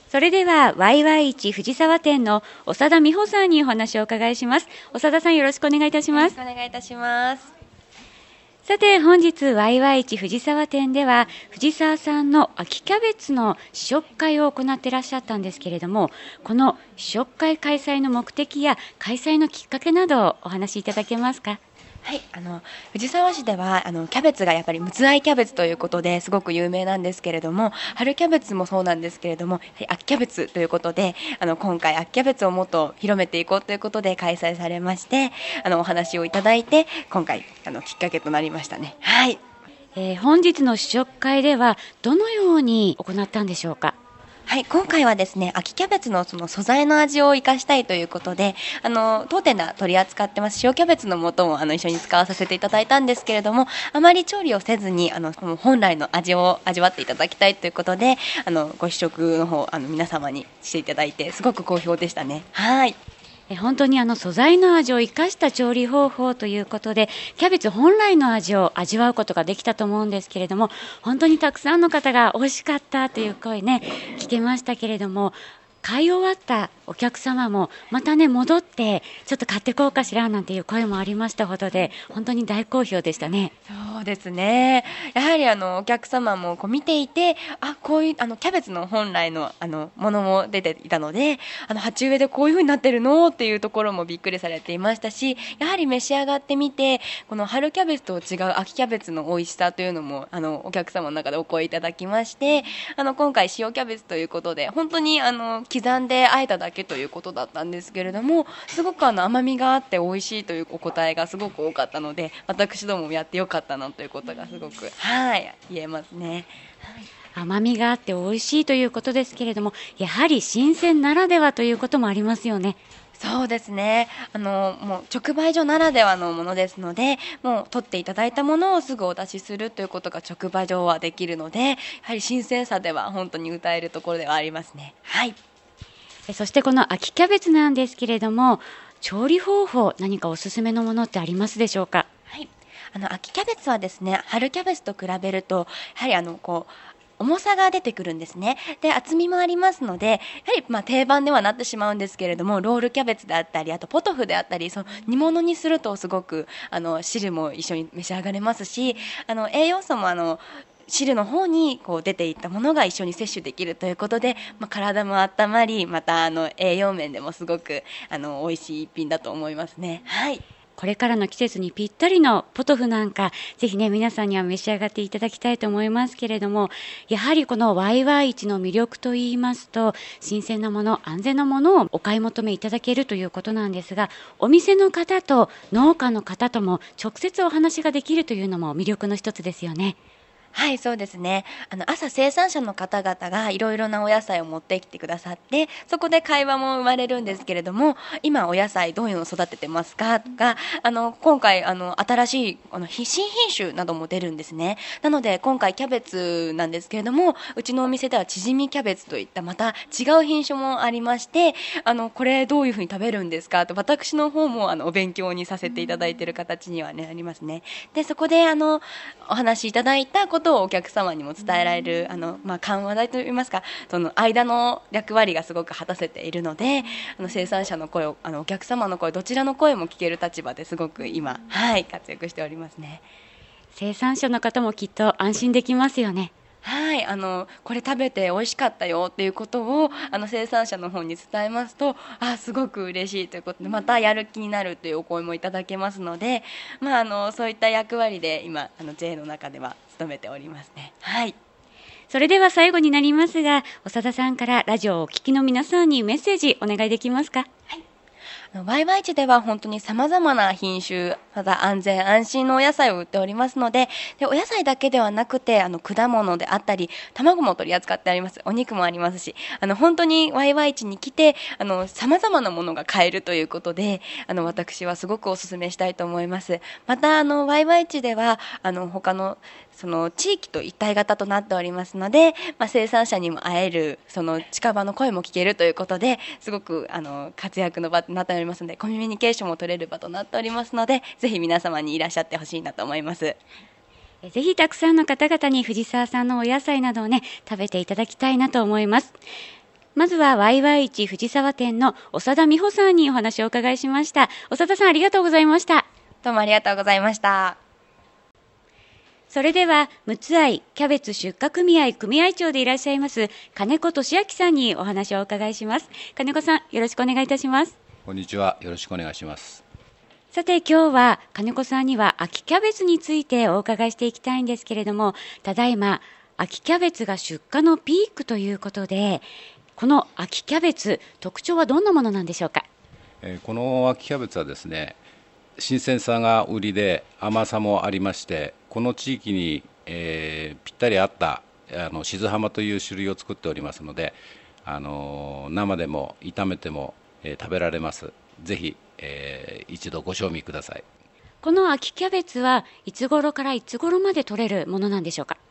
それでは YY1 藤沢店の長田美穂さんにお話をお伺いします。長田さん、よろしくお願いいたします。 よろしくお願いいたします。 さて、本日 YY1 藤沢店では藤沢さんの秋キャベツの試食会を行っていらっしゃったんですけれども、この試食会開催の目的や開催のきっかけなどをお話しいただけますか？ はい、藤沢市ではキャベツがやっぱり陸奥愛キャベツということですごく有名なんですけれども、春キャベツもそうなんですけれども、秋キャベツということで今回秋キャベツをもっと広めていこうということで開催されまして、お話をいただいて今回きっかけとなりましたね。はい、 本日の試食会ではどのように行ったんでしょうか？ はい、今回はですね、秋キャベツのその素材の味を生かしたいということで、当店では取り扱ってます塩キャベツの素も一緒に使わさせていただいたんですけれども、あまり調理をせずに本来の味を味わっていただきたいということで、ご試食の方皆様にしていただいてすごく好評でしたね。はい。 本当に素材の味を生かした調理方法ということで、キャベツ本来の味を味わうことができたと思うんですけれども、本当にたくさんの方が美味しかったという声ね、聞けましたけれども、買い終わったお客様もまたね戻ってちょっと買ってこうかしらなんていう声もありましたほどで、本当に大好評でしたね。 そうですね、やはりお客様も見ていて、こういうキャベツの本来のものも出ていたので、鉢植えでこういう風になってるのっていうところもびっくりされていましたし、やはり召し上がってみてこの春キャベツと違う秋キャベツの美味しさというのもお客様の中でお声いただきまして、今回塩キャベツということで本当に刻んであえただけということだったんですけれども、すごく甘みがあって美味しいというお答えがすごく多かったので、私どもやってよかったなということがすごく言えますね。 甘みがあって美味しいということですけれども、やはり新鮮ならではということもありますよね。 そうですね、もう直売所ならではのものですので、もう取っていただいたものをすぐお出しするということが直売所はできるので、やはり新鮮さでは本当に歌えるところではありますね。はい。 そしてこの秋キャベツなんですけれども、調理方法何かおすすめのものってありますでしょうか？ はい、秋キャベツはですね、春キャベツと比べるとやはり重さが出てくるんですね。で、厚みもありますので、やはり定番ではなってしまうんですけれども、ロールキャベツであったり、あとポトフであったり、その煮物にするとすごく汁も一緒に召し上がれますし、栄養素も汁の方に出ていったものが一緒に摂取できるということで、体も温まり、また栄養面でもすごく美味しい一品だと思いますね。はい。 これからの季節にぴったりのポトフなんか、ぜひね皆さんには召し上がっていただきたいと思いますけれども、やはりこの YY1 の魅力といいますと、新鮮なもの、安全なものをお買い求めいただけるということなんですが、お店の方と農家の方とも直接お話ができるというのも魅力の一つですよね。 はい、そうですね。朝生産者の方々がいろいろなお野菜を持ってきてくださって、そこで会話も生まれるんですけれども、今お野菜どういうのを育ててますかとか、今回新しい新品種なども出るんですね。なので今回キャベツなんですけれども、うちのお店では縮みキャベツといったまた違う品種もありまして、これどういうふうに食べるんですかと私の方もお勉強にさせていただいている形にはねありますね。で、そこでお話しいただいたことをお客様にも伝えられる緩和剤といいますか、その間の役割がすごく果たせているので、生産者の声をお客様の声、どちらの声も聞ける立場ですごく今活躍しておりますね。 生産者の方もきっと安心できますよね。 はい、これ食べて美味しかったよっていうことを生産者の方に伝えますと、すごく嬉しいということで、またやる気になるというお声もいただけますので、そういった役割で今JA の中では務めておりますね。はい。 それでは最後になりますが、長田さんからラジオをお聞きの皆さんにメッセージお願いできますか？ はい。YY1 では本当に様々な品種、また安全安心のお野菜を売っておりますので、お野菜だけではなくて果物であったり卵も取り扱ってあります。お肉もありますし、本当に YY1 に来て様々なものが買えるということで、私はすごくお勧めしたいと思います。またYY1 では他のその地域と一体型となっておりますので、生産者にも会える、その近場の声も聞けるということで、すごく活躍の場となっておりますので、コミュニケーションも取れる場となっておりますので、ぜひ皆様にいらっしゃってほしいなと思います。 ぜひたくさんの方々に藤沢さんのお野菜などをね食べていただきたいなと思います。 まずは YY1 藤沢店の長田美穂さんにお話をお伺いしました。長田さん、ありがとうございました。 どうもありがとうございました。 それでは、陸奥愛キャベツ出荷組合組合長でいらっしゃいます金子俊明さんにお話をお伺いします。金子さん、よろしくお願いいたします。 こんにちは。よろしくお願いします。 さて、今日は金子さんには秋キャベツについてお伺いしていきたいんですけれども、ただいま秋キャベツが出荷のピークということで、この秋キャベツ、特徴はどんなものなんでしょうか。 この秋キャベツはですね、新鮮さが売りで甘さもありまして、この地域に、ぴったり合った静浜という種類を作っておりますので、生でも炒めても、食べられます。ぜひ、一度ご賞味ください。 この秋キャベツはいつ頃からいつ頃まで取れるものなんでしょうか。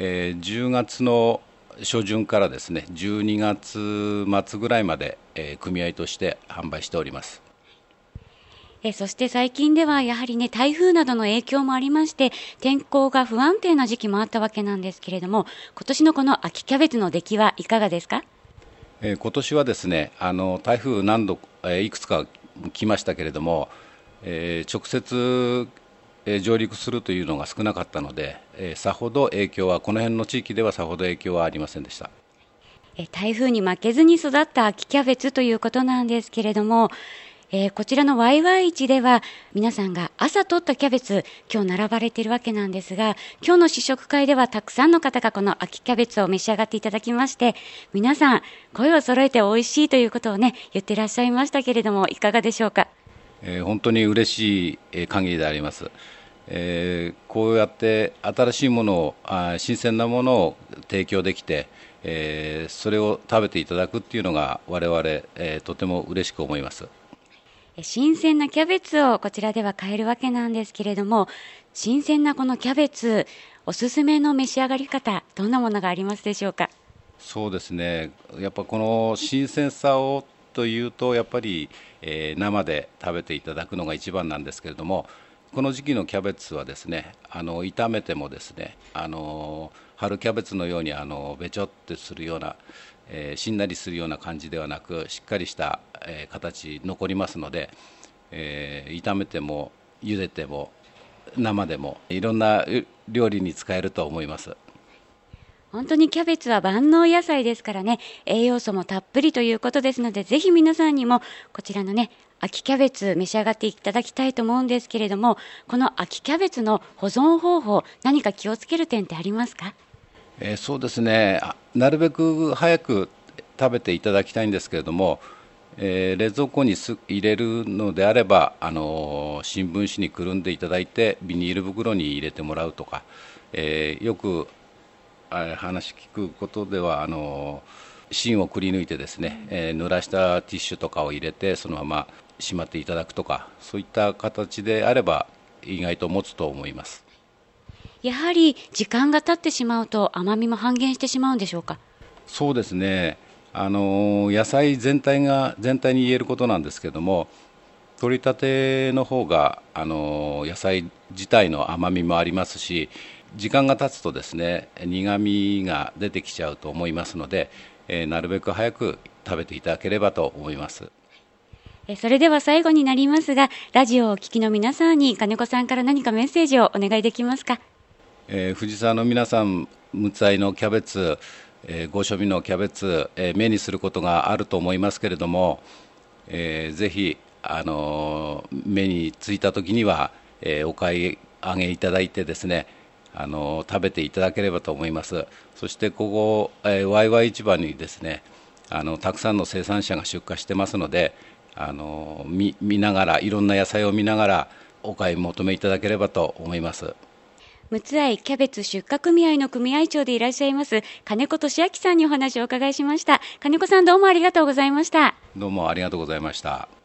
10月の初旬からですね、12月末ぐらいまで、組合として販売しております。 そして最近ではやはりね、台風などの影響もありまして、天候が不安定な時期もあったわけなんですけれども、今年のこの秋キャベツの出来はいかがですか。 今年はですね、台風何度、いくつか来ましたけれども、直接、上陸するというのが少なかったので、さほど影響は、この辺の地域ではさほど影響はありませんでした。 台風に負けずに育った秋キャベツということなんですけれども、こちらの YY1 では皆さんが朝取ったキャベツ今日並ばれているわけなんですが、今日の試食会ではたくさんの方がこの秋キャベツを召し上がっていただきまして、皆さん声を揃えて美味しいということをね言ってらっしゃいましたけれども、いかがでしょうか。 本当に嬉しい限りであります。こうやって新しいものを新鮮なものを提供できて、それを食べていただくっていうのが我々、とても嬉しく思います。 新鮮なキャベツをこちらでは買えるわけなんですけれども、新鮮なこのキャベツ、おすすめの召し上がり方、どんなものがありますでしょうか。 そうですね、やっぱこの新鮮さをというとやっぱり、生で食べていただくのが一番なんですけれども、この時期のキャベツはですね、炒めてもですね、春キャベツのようにべちょってするような、しんなりするような感じではなく、しっかりした、形残りますので、炒めても茹でても生でもいろんな料理に使えると思います。 本当にキャベツは万能野菜ですからね、栄養素もたっぷりということですので、ぜひ皆さんにもこちらのね秋キャベツ召し上がっていただきたいと思うんですけれども、この秋キャベツの保存方法、何か気をつける点ってありますか。 そうですね、なるべく早く食べていただきたいんですけれども、冷蔵庫に入れるのであれば新聞紙にくるんでいただいてビニール袋に入れてもらうとか、よく話聞くことでは芯をくり抜いてですね、濡らしたティッシュとかを入れてそのまましまっていただくとか、そういった形であれば意外と持つと思います。 やはり時間が経ってしまうと甘みも半減してしまうんでしょうか。 そうですね、野菜全体に言えることなんですけども、取り立ての方が野菜自体の甘みもありますし、時間が経つとですね苦みが出てきちゃうと思いますので、なるべく早く食べていただければと思います。 それでは最後になりますが、ラジオをお聞きの皆さんに金子さんから何かメッセージをお願いできますか。 藤沢の皆さん、陸奥愛のキャベツ、ご賞味のキャベツ、目にすることがあると思いますけれども、ぜひ目についた時には、お買い上げいただいてですね、食べていただければと思います。そしてここ、ワイワイ市場にですねたくさんの生産者が出荷してますので、見ながらいろんな野菜を見ながらお買い求めいただければと思います。 陸奥愛キャベツ出荷組合の組合長でいらっしゃいます金子俊明さんにお話をお伺いしました。金子さん、どうもありがとうございました。 どうもありがとうございました。